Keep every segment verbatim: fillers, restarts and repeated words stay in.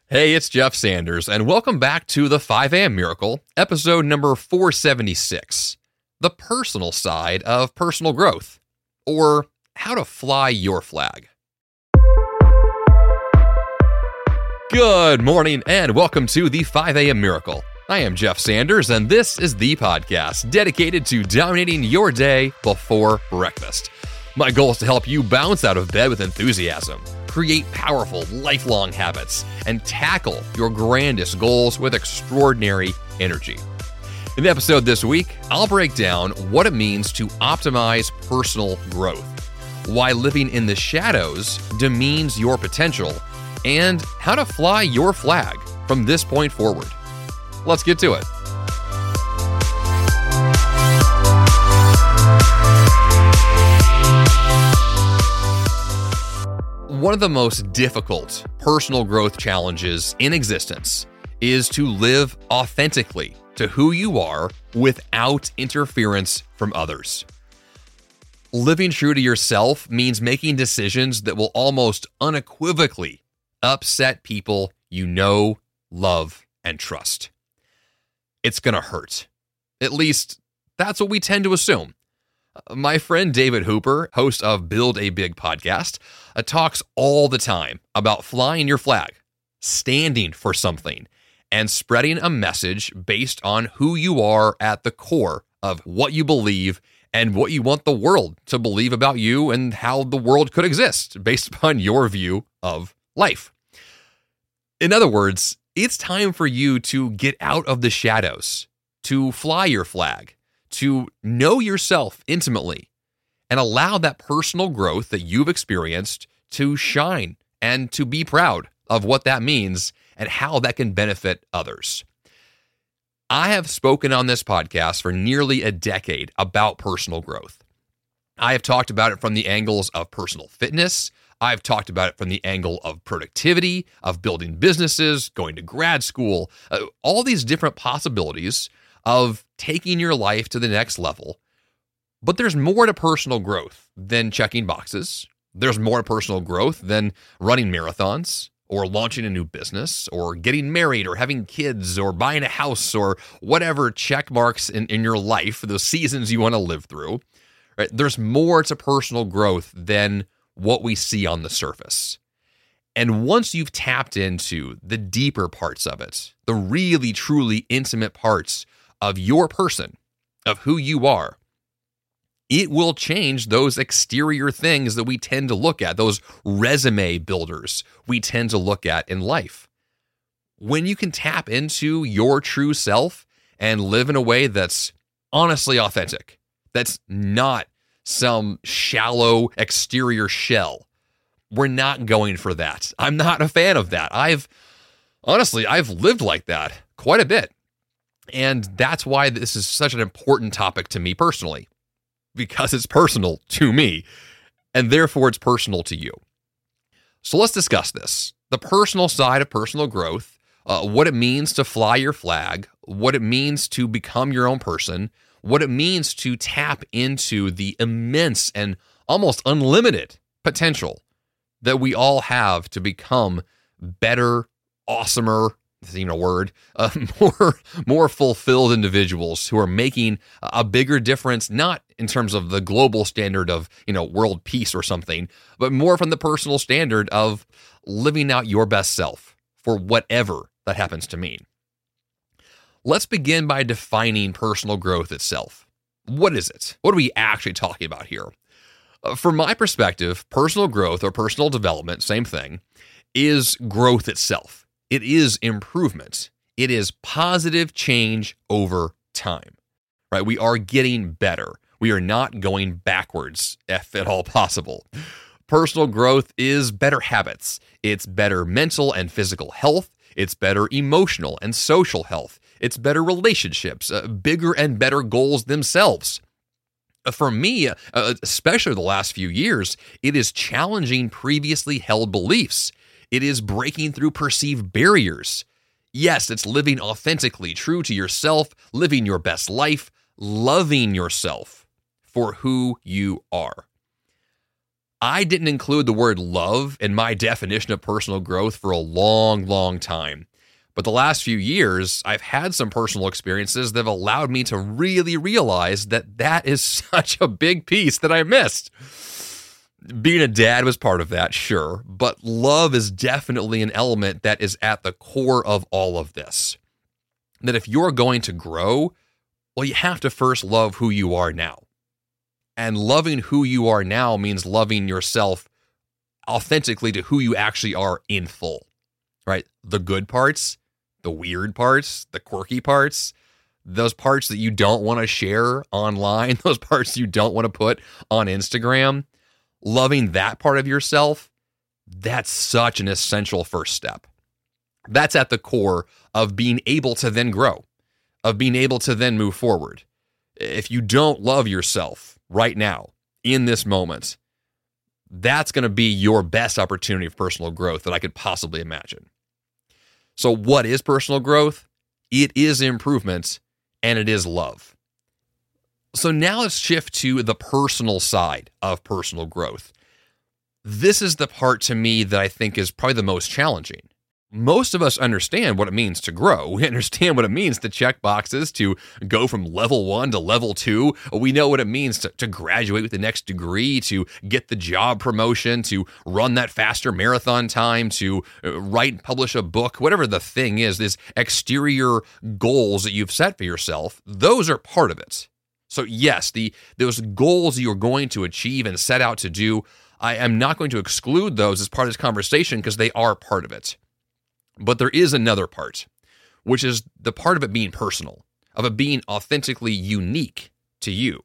Hey, it's Jeff Sanders, and welcome back to the five a.m. Miracle, episode number four seventy-six, the personal side of personal growth, or how to fly your flag. Good morning, and welcome to the five a.m. Miracle. I am Jeff Sanders, and this is the podcast dedicated to dominating your day before breakfast. My goal is to help you bounce out of bed with enthusiasm, create powerful, lifelong habits, and tackle your grandest goals with extraordinary energy. In the episode this week, I'll break down what it means to optimize personal growth, why living in the shadows demeans your potential, and how to fly your flag from this point forward. Let's get to it. One of the most difficult personal growth challenges in existence is to live authentically to who you are without interference from others. Living true to yourself means making decisions that will almost unequivocally upset people you know, love, and trust. It's going to hurt. At least, that's what we tend to assume. My friend David Hooper, host of Build a Big podcast, uh, talks all the time about flying your flag, standing for something, and spreading a message based on who you are at the core of what you believe and what you want the world to believe about you and how the world could exist based upon your view of life. In other words, it's time for you to get out of the shadows, to fly your flag, to know yourself intimately, and allow that personal growth that you've experienced to shine and to be proud of what that means and how that can benefit others. I have spoken on this podcast for nearly a decade about personal growth. I have talked about it from the angles of personal fitness. I've talked about it from the angle of productivity, of building businesses, going to grad school, uh, all these different possibilities of taking your life to the next level. But there's more to personal growth than checking boxes. There's more to personal growth than running marathons or launching a new business or getting married or having kids or buying a house or whatever check marks in, in your life, those seasons you want to live through. Right? There's more to personal growth than what we see on the surface. And once you've tapped into the deeper parts of it, the really, truly intimate parts of your person, of who you are, it will change those exterior things that we tend to look at, those resume builders we tend to look at in life. When you can tap into your true self and live in a way that's honestly authentic, that's not some shallow exterior shell. We're not going for that. I'm not a fan of that. I've, honestly, I've lived like that quite a bit. And that's why this is such an important topic to me personally, because it's personal to me, and therefore it's personal to you. So let's discuss this. The personal side of personal growth, uh, what it means to fly your flag, what it means to become your own person, what it means to tap into the immense and almost unlimited potential that we all have to become better, awesomer, this isn't even a word, uh, more, more fulfilled individuals who are making a bigger difference, not in terms of the global standard of, you know, world peace or something, but more from the personal standard of living out your best self for whatever that happens to mean. Let's begin by defining personal growth itself. What is it? What are we actually talking about here? Uh, from my perspective, personal growth or personal development, same thing, is growth itself. It is improvement. It is positive change over time, right? We are getting better. We are not going backwards, if at all possible. Personal growth is better habits. It's better mental and physical health. It's better emotional and social health. It's better relationships, uh, bigger and better goals themselves. Uh, for me, uh, especially the last few years, it is challenging previously held beliefs. It is breaking through perceived barriers. Yes, it's living authentically, true to yourself, living your best life, loving yourself for who you are. I didn't include the word love in my definition of personal growth for a long, long time. But the last few years, I've had some personal experiences that have allowed me to really realize that that is such a big piece that I missed. Being a dad was part of that, sure, but love is definitely an element that is at the core of all of this. That if you're going to grow, well, you have to first love who you are now. And loving who you are now means loving yourself authentically to who you actually are in full, right? The good parts, the weird parts, the quirky parts, those parts that you don't want to share online, those parts you don't want to put on Instagram, loving that part of yourself, that's such an essential first step. That's at the core of being able to then grow, of being able to then move forward. If you don't love yourself right now, in this moment, that's going to be your best opportunity for personal growth that I could possibly imagine. So what is personal growth? It is improvement, and it is love. So now let's shift to the personal side of personal growth. This is the part to me that I think is probably the most challenging. Most of us understand what it means to grow. We understand what it means to check boxes, to go from level one to level two. We know what it means to, to graduate with the next degree, to get the job promotion, to run that faster marathon time, to write and publish a book, whatever the thing is, these exterior goals that you've set for yourself, those are part of it. So yes, the those goals you're going to achieve and set out to do, I am not going to exclude those as part of this conversation because they are part of it. But there is another part, which is the part of it being personal, of it being authentically unique to you.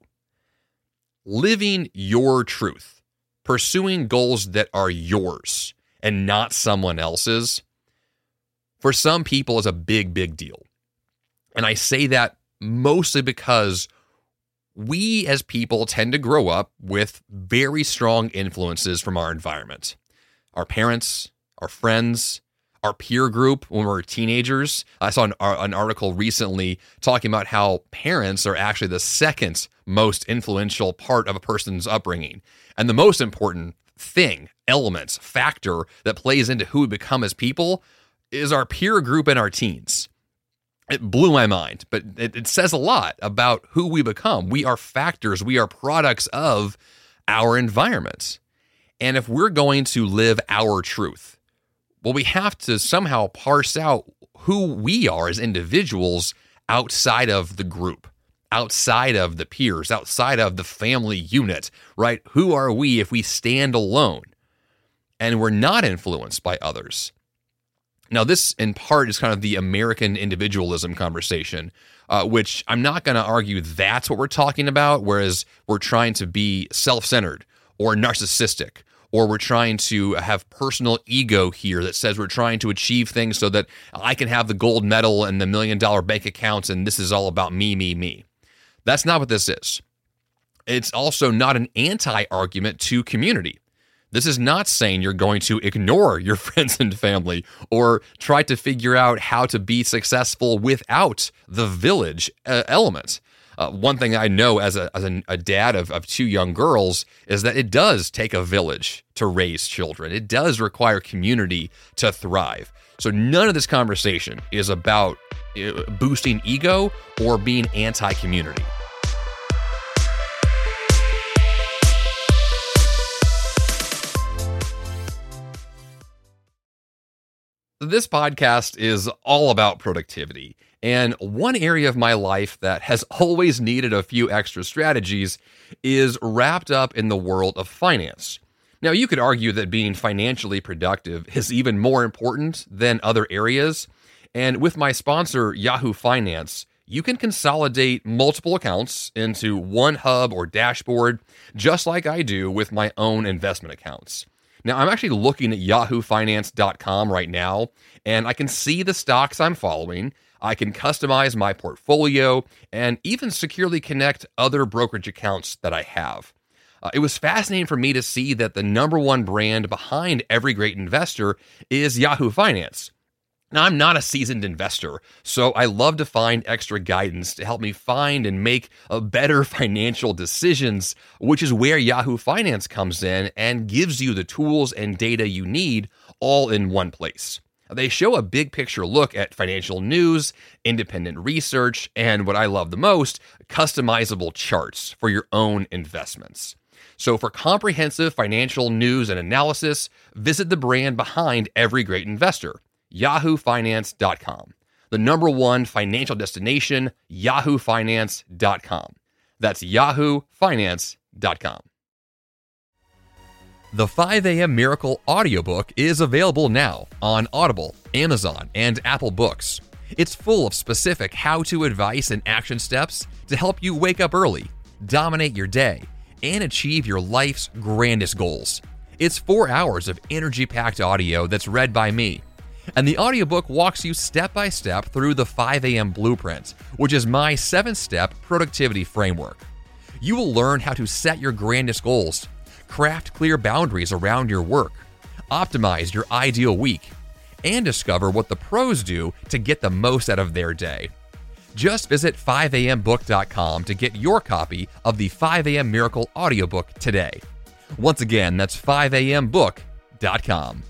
Living your truth, pursuing goals that are yours and not someone else's, for some people is a big, big deal. And I say that mostly because we as people tend to grow up with very strong influences from our environment. Our parents, our friends, our peer group when we were teenagers. I saw an, an article recently talking about how parents are actually the second most influential part of a person's upbringing. And the most important thing, element, factor that plays into who we become as people is our peer group and our teens. It blew my mind, but it, it says a lot about who we become. We are factors. We are products of our environment. And if we're going to live our truth, well, we have to somehow parse out who we are as individuals outside of the group, outside of the peers, outside of the family unit, right? Who are we if we stand alone and we're not influenced by others? Now, this in part is kind of the American individualism conversation, uh, which I'm not going to argue that's what we're talking about, whereas we're trying to be self-centered or narcissistic, or we're trying to have personal ego here that says we're trying to achieve things so that I can have the gold medal and the million dollar bank accounts and this is all about me, me, me. That's not what this is. It's also not an anti-argument to community. This is not saying you're going to ignore your friends and family or try to figure out how to be successful without the village uh, element. Uh, one thing I know as a as a, a dad of, of two young girls is that it does take a village to raise children. It does require community to thrive. So none of this conversation is about uh, boosting ego or being anti-community. This podcast is all about productivity. And one area of my life that has always needed a few extra strategies is wrapped up in the world of finance. Now, you could argue that being financially productive is even more important than other areas. And with my sponsor, Yahoo Finance, you can consolidate multiple accounts into one hub or dashboard, just like I do with my own investment accounts. Now, I'm actually looking at yahoo finance dot com right now, and I can see the stocks I'm following. I can customize my portfolio and even securely connect other brokerage accounts that I have. Uh, it was fascinating for me to see that the number one brand behind every great investor is Yahoo Finance. Now, I'm not a seasoned investor, so I love to find extra guidance to help me find and make a better financial decisions, which is where Yahoo Finance comes in and gives you the tools and data you need all in one place. They show a big picture look at financial news, independent research, and what I love the most, customizable charts for your own investments. So for comprehensive financial news and analysis, visit the brand behind every great investor, yahoo finance dot com. The number one financial destination, yahoo finance dot com. That's yahoo finance dot com. The five a.m. Miracle audiobook is available now on Audible, Amazon, and Apple Books. It's full of specific how-to advice and action steps to help you wake up early, dominate your day, and achieve your life's grandest goals. It's four hours of energy-packed audio that's read by me. And the audiobook walks you step by step through the five a.m. Blueprint, which is my seven-step productivity framework. You will learn how to set your grandest goals, craft clear boundaries around your work, optimize your ideal week, and discover what the pros do to get the most out of their day. Just visit five a m book dot com to get your copy of the five a.m. Miracle audiobook today. Once again, that's five a m book dot com.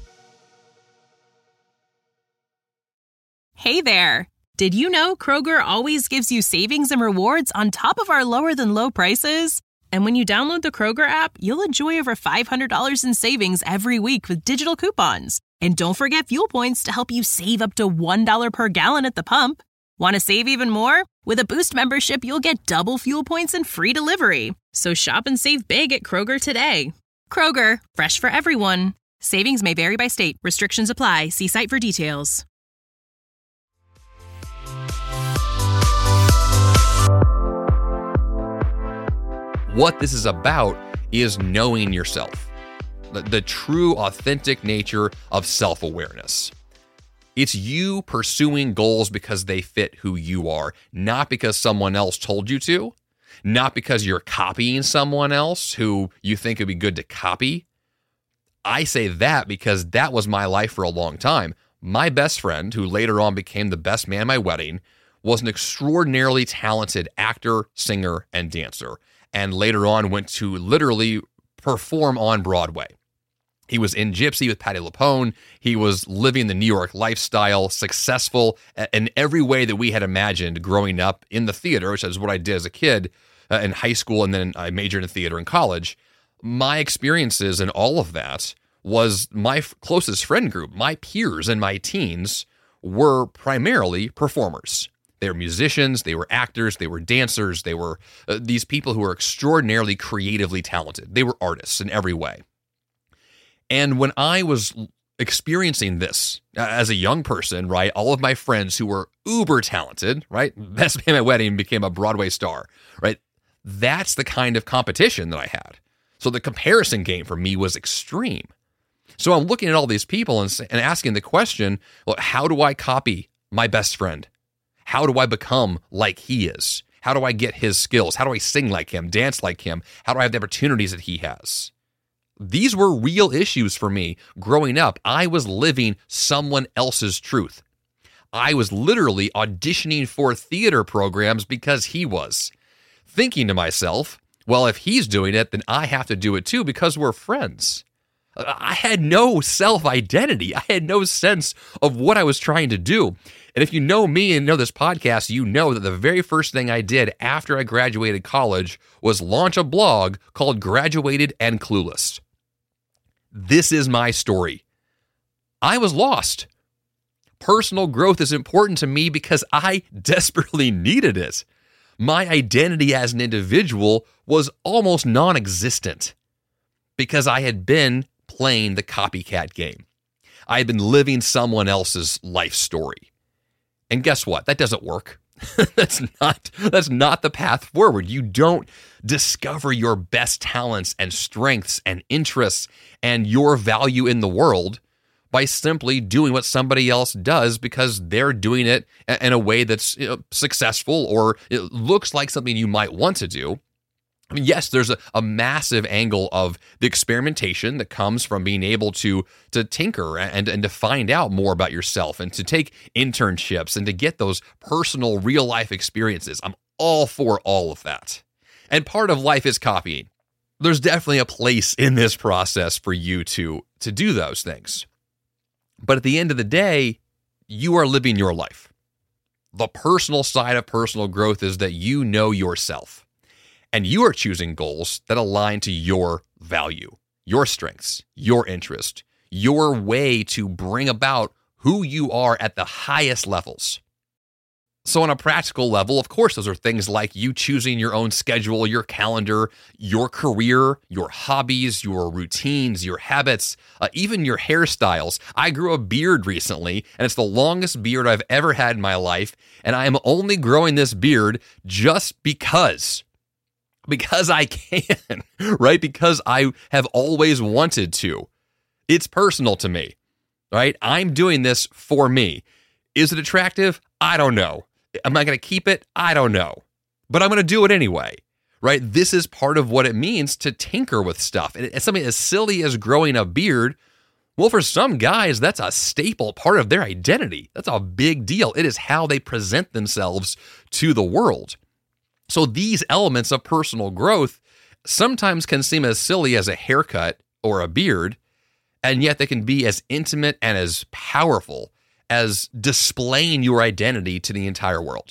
Hey there! Did you know Kroger always gives you savings and rewards on top of our lower than low prices? And when you download the Kroger app, you'll enjoy over five hundred dollars in savings every week with digital coupons. And don't forget fuel points to help you save up to one dollar per gallon at the pump. Want to save even more? With a Boost membership, you'll get double fuel points and free delivery. So shop and save big at Kroger today. Kroger, fresh for everyone. Savings may vary by state. Restrictions apply. See site for details. What this is about is knowing yourself, the, the true, authentic nature of self-awareness. It's you pursuing goals because they fit who you are, not because someone else told you to, not because you're copying someone else who you think would be good to copy. I say that because that was my life for a long time. My best friend, who later on became the best man at my wedding, was an extraordinarily talented actor, singer, and dancer, and later on went to literally perform on Broadway. He was in Gypsy with Patti LuPone. He was living the New York lifestyle, successful in every way that we had imagined growing up in the theater, which is what I did as a kid uh, in high school, and then I majored in theater in college. My experiences in all of that was my f- closest friend group. My peers in my teens were primarily performers. They were musicians, they were actors, they were dancers, they were uh, these people who were extraordinarily creatively talented. They were artists in every way. And when I was experiencing this uh, as a young person, right, all of my friends who were uber talented, right, best man at my wedding became a Broadway star, right, that's the kind of competition that I had. So the comparison game for me was extreme. So I'm looking at all these people and, and asking the question, well, how do I copy my best friend? How do I become like he is? How do I get his skills? How do I sing like him, dance like him? How do I have the opportunities that he has? These were real issues for me growing up. I was living someone else's truth. I was literally auditioning for theater programs because he was. Thinking to myself, well, if he's doing it, then I have to do it too because we're friends. I had no self-identity. I had no sense of what I was trying to do. And if you know me and know this podcast, you know that the very first thing I did after I graduated college was launch a blog called Graduated and Clueless. This is my story. I was lost. Personal growth is important to me because I desperately needed it. My identity as an individual was almost non-existent because I had been playing the copycat game. I had been living someone else's life story. And guess what? That doesn't work. that's not that's not the path forward. You don't discover your best talents and strengths and interests and your value in the world by simply doing what somebody else does because they're doing it in a way that's, you know, successful or it looks like something you might want to do. I mean, yes, there's a, a massive angle of the experimentation that comes from being able to to tinker and, and to find out more about yourself and to take internships and to get those personal real life experiences. I'm all for all of that. And part of life is copying. There's definitely a place in this process for you to, to do those things. But at the end of the day, you are living your life. The personal side of personal growth is that you know yourself. And you are choosing goals that align to your value, your strengths, your interest, your way to bring about who you are at the highest levels. So on a practical level, of course, those are things like you choosing your own schedule, your calendar, your career, your hobbies, your routines, your habits, uh, even your hairstyles. I grew a beard recently, and it's the longest beard I've ever had in my life, and I am only growing this beard just because. Because I can, right? Because I have always wanted to. It's personal to me, right? I'm doing this for me. Is it attractive? I don't know. Am I going to keep it? I don't know. But I'm going to do it anyway, right? This is part of what it means to tinker with stuff. And it's something as silly as growing a beard. Well, for some guys, that's a staple part of their identity. That's a big deal. It is how they present themselves to the world. So these elements of personal growth sometimes can seem as silly as a haircut or a beard, and yet they can be as intimate and as powerful as displaying your identity to the entire world.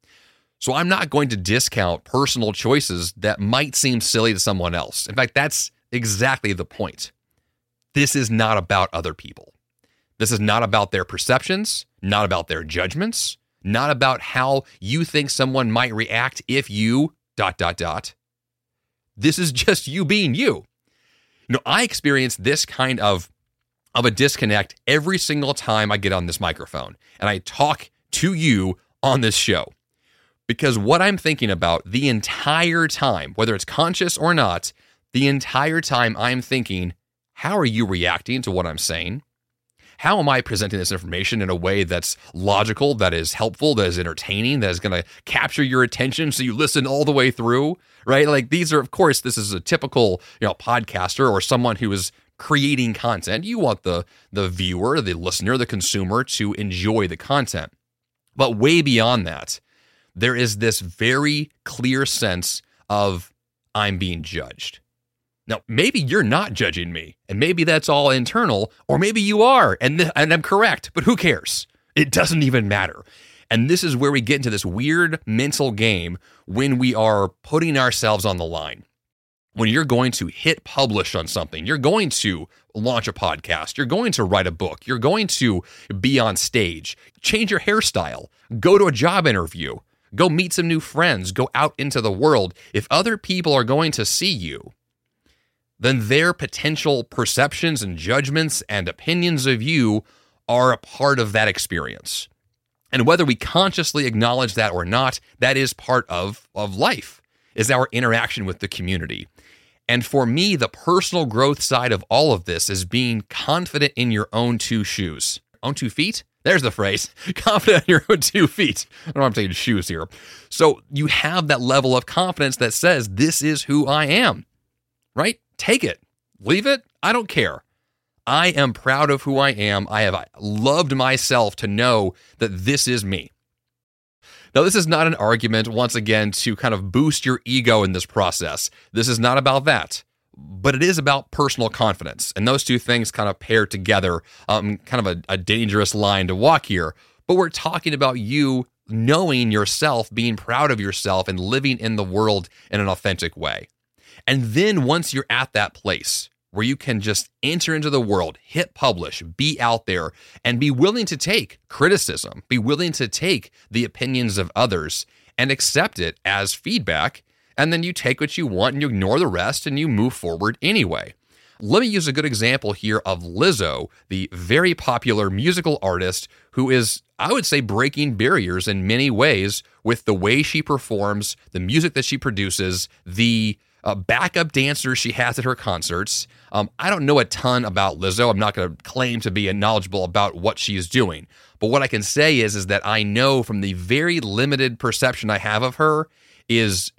So I'm not going to discount personal choices that might seem silly to someone else. In fact, that's exactly the point. This is not about other people. This is not about their perceptions, not about their judgments, not about how you think someone might react if you dot, dot, dot. This is just you being you. You know, I experience this kind of, of a disconnect every single time I get on this microphone and I talk to you on this show. Because what I'm thinking about the entire time, whether it's conscious or not, the entire time I'm thinking, how are you reacting to what I'm saying? How am I presenting this information in a way that's logical, that is helpful, that is entertaining, that is going to capture your attention so you listen all the way through, right? Like these are, of course, this is a typical, you know, podcaster or someone who is creating content. You want the the viewer, the listener, the consumer to enjoy the content. But way beyond that, there is this very clear sense of I'm being judged. Now, maybe you're not judging me, and maybe that's all internal, or maybe you are, and, th- and I'm correct, but who cares? It doesn't even matter. And this is where we get into this weird mental game when we are putting ourselves on the line. When you're going to hit publish on something, you're going to launch a podcast, you're going to write a book, you're going to be on stage, change your hairstyle, go to a job interview, go meet some new friends, go out into the world. If other people are going to see you, then their potential perceptions and judgments and opinions of you are a part of that experience. And whether we consciously acknowledge that or not, that is part of, of life, is our interaction with the community. And for me, the personal growth side of all of this is being confident in your own two shoes. Own two feet? There's the phrase. Confident in your own two feet. I don't know if I'm saying shoes here. So you have that level of confidence that says, this is who I am, right? Take it. Leave it. I don't care. I am proud of who I am. I have loved myself to know that this is me. Now, this is not an argument, once again, to kind of boost your ego in this process. This is not about that. But it is about personal confidence. And those two things kind of pair together, um, kind of a, a dangerous line to walk here. But we're talking about you knowing yourself, being proud of yourself, and living in the world in an authentic way. And then once you're at that place where you can just enter into the world, hit publish, be out there, and be willing to take criticism, be willing to take the opinions of others and accept it as feedback, and then you take what you want and you ignore the rest and you move forward anyway. Let me use a good example here of Lizzo, the very popular musical artist who is, I would say, breaking barriers in many ways with the way she performs, the music that she produces, the Uh, backup dancers she has at her concerts. Um, I don't know a ton about Lizzo. I'm not going to claim to be knowledgeable about what she is doing. But what I can say is, is that I know from the very limited perception I have of her is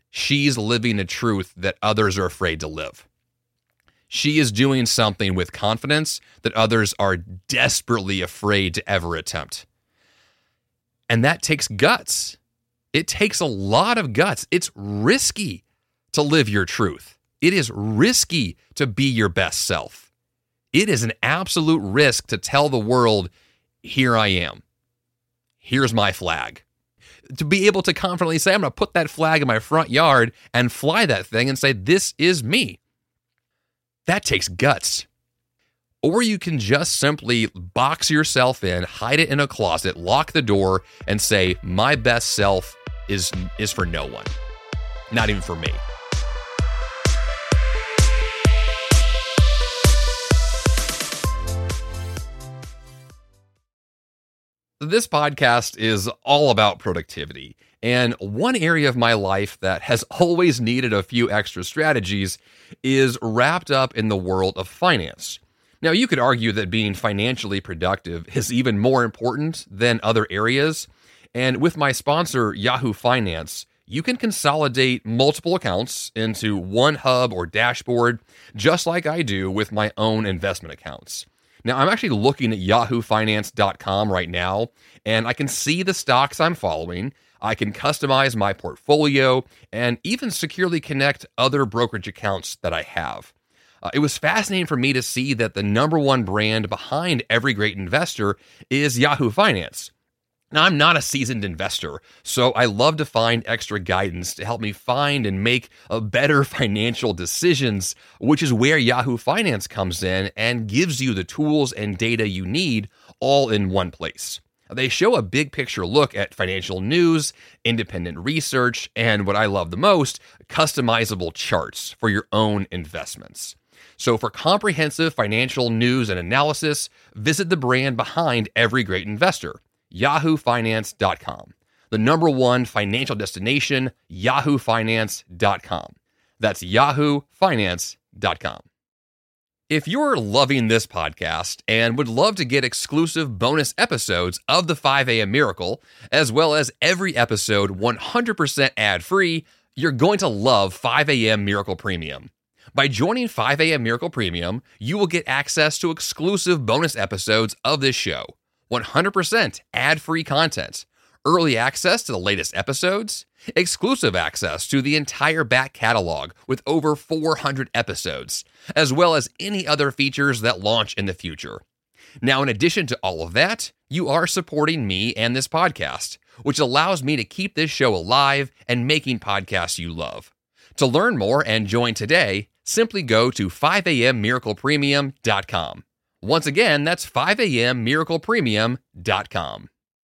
she's living a truth that others are afraid to live. She is doing something with confidence that others are desperately afraid to ever attempt. And that takes guts. It takes a lot of guts. It's risky to live your truth. It is risky to be your best self. It is an absolute risk to tell the world, here I am. Here's my flag. To be able to confidently say, I'm going to put that flag in my front yard and fly that thing and say, this is me. That takes guts. Or you can just simply box yourself in, hide it in a closet, lock the door, and say, my best self is, is for no one. Not even for me. This podcast is all about productivity, and one area of my life that has always needed a few extra strategies is wrapped up in the world of finance. Now, you could argue that being financially productive is even more important than other areas, and with my sponsor, Yahoo Finance, you can consolidate multiple accounts into one hub or dashboard, just like I do with my own investment accounts. Now, I'm actually looking at yahoo finance dot com right now, and I can see the stocks I'm following. I can customize my portfolio and even securely connect other brokerage accounts that I have. Uh, it was fascinating for me to see that the number one brand behind every great investor is Yahoo Finance. Now, I'm not a seasoned investor, so I love to find extra guidance to help me find and make a better financial decisions, which is where Yahoo Finance comes in and gives you the tools and data you need all in one place. They show a big picture look at financial news, independent research, and what I love the most, customizable charts for your own investments. So for comprehensive financial news and analysis, visit the brand behind every great investor. yahoo finance dot com. The number one financial destination, yahoo finance dot com. That's yahoo finance dot com. If you're loving this podcast and would love to get exclusive bonus episodes of the five a.m. Miracle, as well as every episode one hundred percent ad-free, you're going to love five a.m. Miracle Premium. By joining five a.m. Miracle Premium, you will get access to exclusive bonus episodes of this show. one hundred percent ad-free content, early access to the latest episodes, exclusive access to the entire back catalog with over four hundred episodes, as well as any other features that launch in the future. Now, in addition to all of that, you are supporting me and this podcast, which allows me to keep this show alive and making podcasts you love. To learn more and join today, simply go to five a m miracle premium dot com. Once again, that's five a m miracle premium dot com.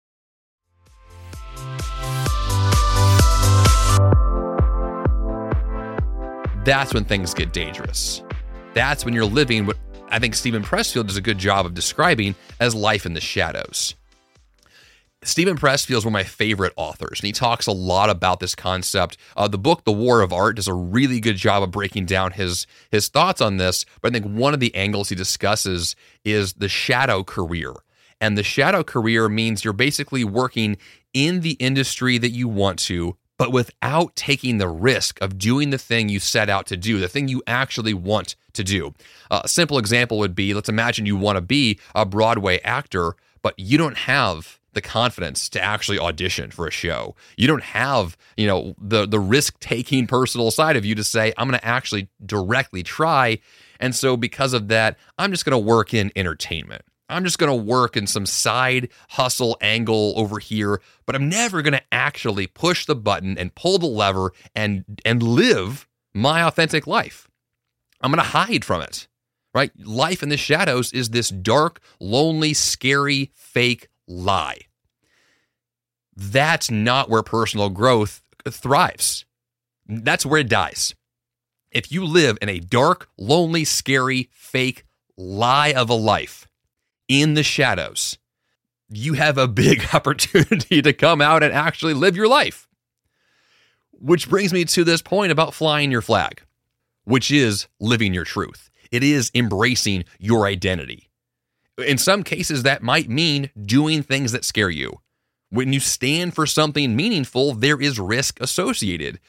That's when things get dangerous. That's when you're living what I think Steven Pressfield does a good job of describing as life in the shadows. Steven Pressfield is one of my favorite authors, and he talks a lot about this concept. Uh, the book, The War of Art, does a really good job of breaking down his, his thoughts on this, but I think one of the angles he discusses is the shadow career. And the shadow career means you're basically working in the industry that you want to, but without taking the risk of doing the thing you set out to do, the thing you actually want to do. Uh, a simple example would be, let's imagine you want to be a Broadway actor, but you don't have the confidence to actually audition for a show. You don't have, you know, the the risk-taking personal side of you to say, I'm going to actually directly try. And so because of that, I'm just going to work in entertainment. I'm just going to work in some side hustle angle over here, but I'm never going to actually push the button and pull the lever and and live my authentic life. I'm going to hide from it, right? Life in the shadows is this dark, lonely, scary, fake lie. That's not where personal growth thrives. That's where it dies. If you live in a dark, lonely, scary, fake lie of a life in the shadows, you have a big opportunity to come out and actually live your life. Which brings me to this point about flying your flag, which is living your truth. It is embracing your identity. In some cases, that might mean doing things that scare you. When you stand for something meaningful, there is risk associated.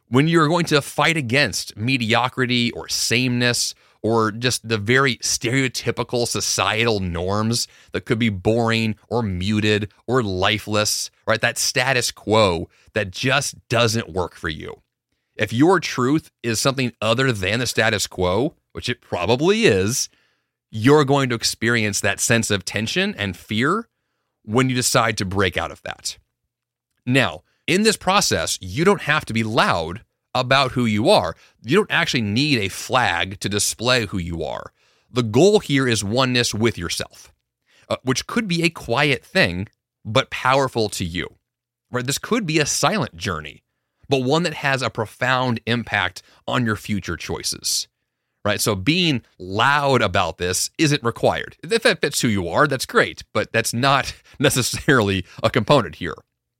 When you're going to fight against mediocrity or sameness or just the very stereotypical societal norms that could be boring or muted or lifeless, right? That status quo that just doesn't work for you. If your truth is something other than the status quo, which it probably is, you're going to experience that sense of tension and fear when you decide to break out of that. Now, in this process, you don't have to be loud about who you are. You don't actually need a flag to display who you are. The goal here is oneness with yourself, uh, which could be a quiet thing, but powerful to you. Right? This could be a silent journey, but one that has a profound impact on your future choices. Right? So being loud about this isn't required. If that fits who you are, that's great, but that's not necessarily a component here.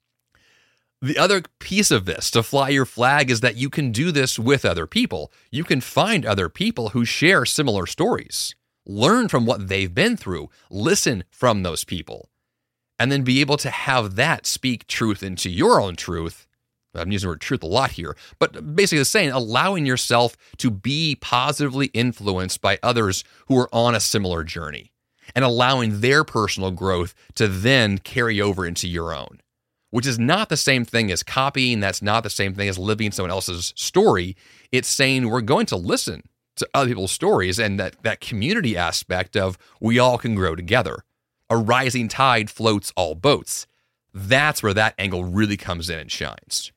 The other piece of this, to fly your flag, is that you can do this with other people. You can find other people who share similar stories, learn from what they've been through, listen from those people, and then be able to have that speak truth into your own truth. I'm using the word truth a lot here, but basically saying, allowing yourself to be positively influenced by others who are on a similar journey and allowing their personal growth to then carry over into your own, which is not the same thing as copying. That's not the same thing as living someone else's story. It's saying we're going to listen to other people's stories and that, that community aspect of we all can grow together. A rising tide floats all boats. That's where that angle really comes in and shines.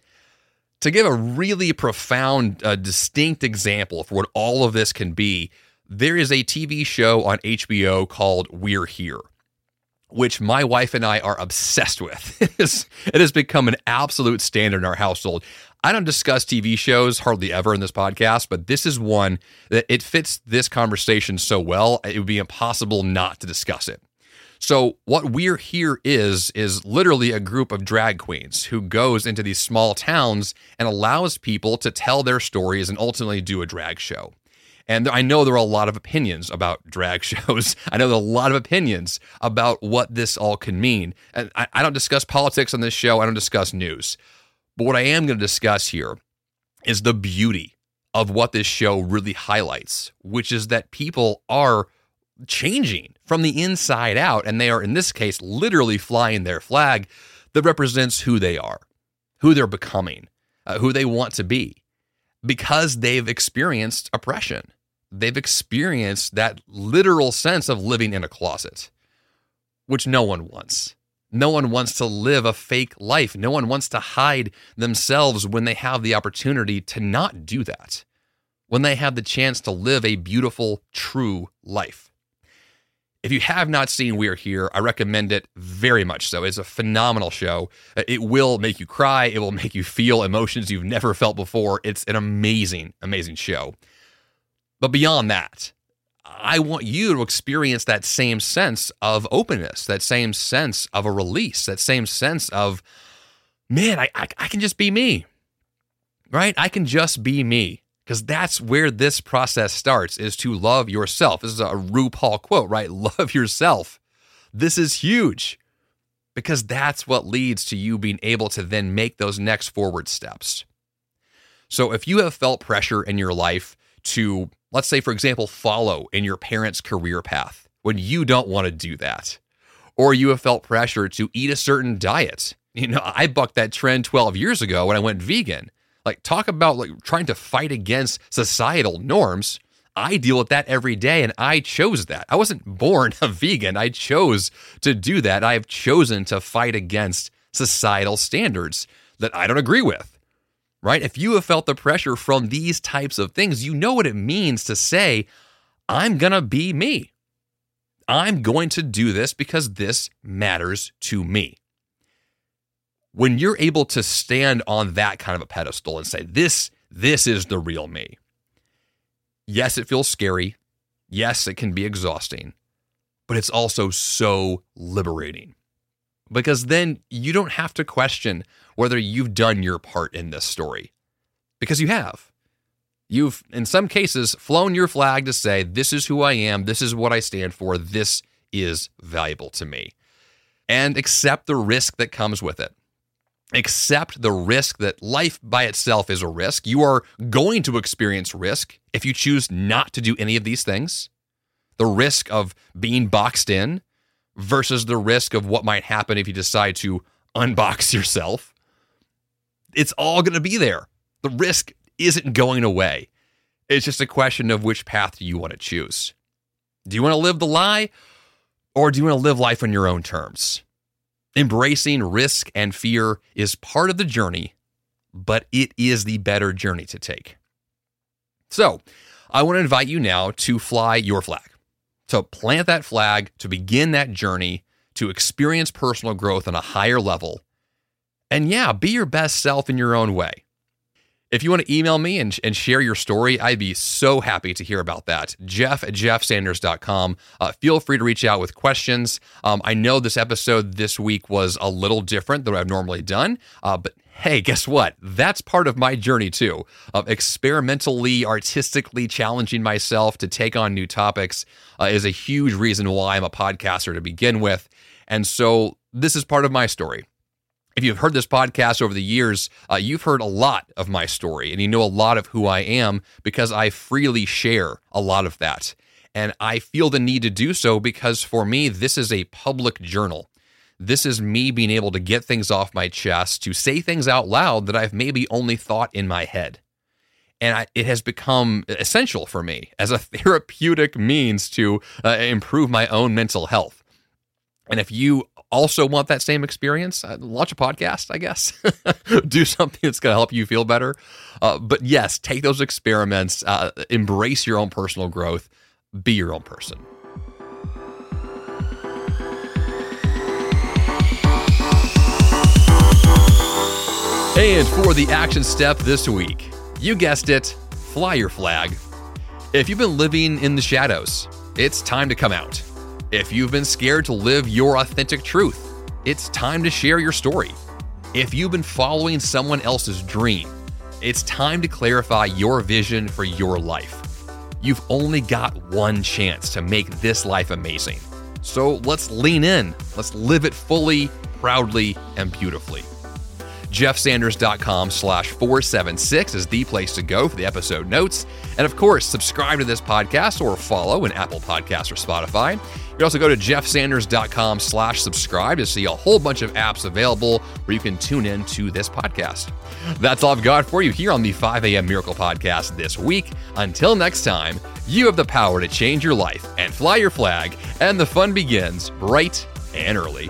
To give a really profound, uh, distinct example for what all of this can be, there is a T V show on H B O called We're Here, which my wife and I are obsessed with. It has become an absolute standard in our household. I don't discuss T V shows hardly ever in this podcast, but this is one that it fits this conversation so well, it would be impossible not to discuss it. So what We're Here is, is literally a group of drag queens who goes into these small towns and allows people to tell their stories and ultimately do a drag show. And I know there are a lot of opinions about drag shows. I know there are a lot of opinions about what this all can mean. And I, I don't discuss politics on this show. I don't discuss news. But what I am going to discuss here is the beauty of what this show really highlights, which is that people are changing from the inside out. And they are, in this case, literally flying their flag that represents who they are, who they're becoming, uh, who they want to be, because they've experienced oppression. They've experienced that literal sense of living in a closet, which no one wants. No one wants to live a fake life. No one wants to hide themselves when they have the opportunity to not do that, when they have the chance to live a beautiful, true life. If you have not seen We're Here, I recommend it very much so. It's a phenomenal show. It will make you cry. It will make you feel emotions you've never felt before. It's an amazing, amazing show. But beyond that, I want you to experience that same sense of openness, that same sense of a release, that same sense of, man, I, I, I can just be me, right? I can just be me. Because that's where this process starts, is to love yourself. This is a RuPaul quote, right? Love yourself. This is huge because that's what leads to you being able to then make those next forward steps. So if you have felt pressure in your life to, let's say, for example, follow in your parents' career path when you don't want to do that, or you have felt pressure to eat a certain diet. You know, I bucked that trend twelve years ago when I went vegan. Like, talk about like trying to fight against societal norms. I deal with that every day, and I chose that. I wasn't born a vegan. I chose to do that. I have chosen to fight against societal standards that I don't agree with, right? If you have felt the pressure from these types of things, you know what it means to say, I'm going to be me. I'm going to do this because this matters to me. When you're able to stand on that kind of a pedestal and say, this, this is the real me. Yes, it feels scary. Yes, it can be exhausting, but it's also so liberating because then you don't have to question whether you've done your part in this story because you have. You've, in some cases, flown your flag to say, this is who I am. This is what I stand for. This is valuable to me, and accept the risk that comes with it. Accept the risk that life by itself is a risk. You are going to experience risk if you choose not to do any of these things. The risk of being boxed in versus the risk of what might happen if you decide to unbox yourself. It's all going to be there. The risk isn't going away. It's just a question of which path do you want to choose. Do you want to live the lie, or do you want to live life on your own terms? Embracing risk and fear is part of the journey, but it is the better journey to take. So, I want to invite you now to fly your flag, to plant that flag, to begin that journey, to experience personal growth on a higher level. And yeah, be your best self in your own way. If you want to email me and, and share your story, I'd be so happy to hear about that. Jeff at jeff sanders dot com. Uh, feel free to reach out with questions. Um, I know this episode this week was a little different than what I've normally done, uh, but hey, guess what? That's part of my journey too, of experimentally, artistically challenging myself to take on new topics uh, is a huge reason why I'm a podcaster to begin with. And so this is part of my story. If you've heard this podcast over the years, uh, you've heard a lot of my story, and you know a lot of who I am because I freely share a lot of that. And I feel the need to do so because for me, this is a public journal. This is me being able to get things off my chest, to say things out loud that I've maybe only thought in my head. And I, it has become essential for me as a therapeutic means to uh, improve my own mental health. And if you also want that same experience, uh, launch a podcast, I guess. Do something that's going to help you feel better. Uh, but yes, take those experiments, uh, embrace your own personal growth, be your own person. And for the action step this week, you guessed it, fly your flag. If you've been living in the shadows, it's time to come out. If you've been scared to live your authentic truth, it's time to share your story. If you've been following someone else's dream, it's time to clarify your vision for your life. You've only got one chance to make this life amazing. So let's lean in. Let's live it fully, proudly, and beautifully. jeff sanders dot com slash four seven six is the place to go for the episode notes. And of course, subscribe to this podcast or follow in Apple Podcasts or Spotify. You can also go to jeff sanders dot com slash subscribe to see a whole bunch of apps available where you can tune in to this podcast. That's all I've got for you here on the five a.m. Miracle Podcast this week. Until next time, you have the power to change your life and fly your flag, and the fun begins bright and early.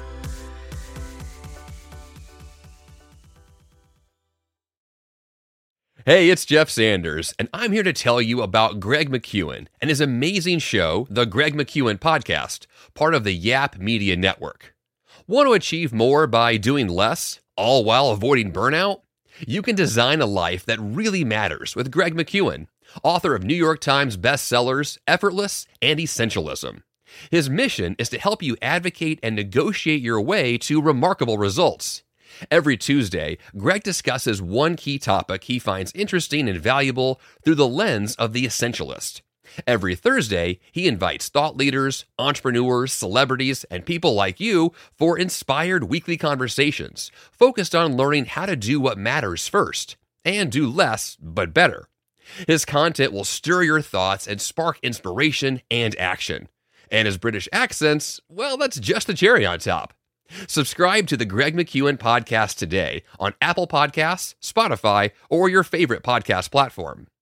Hey, it's Jeff Sanders, and I'm here to tell you about Greg McKeown and his amazing show, The Greg McKeown Podcast, part of the Yap Media Network. Want to achieve more by doing less, all while avoiding burnout? You can design a life that really matters with Greg McKeown, author of New York Times bestsellers, Effortless and Essentialism. His mission is to help you advocate and negotiate your way to remarkable results. Every Tuesday, Greg discusses one key topic he finds interesting and valuable through the lens of the essentialist. Every Thursday, he invites thought leaders, entrepreneurs, celebrities, and people like you for inspired weekly conversations focused on learning how to do what matters first and do less but better. His content will stir your thoughts and spark inspiration and action. And his British accents, well, that's just the cherry on top. Subscribe to the Greg McKeown Podcast today on Apple Podcasts, Spotify, or your favorite podcast platform.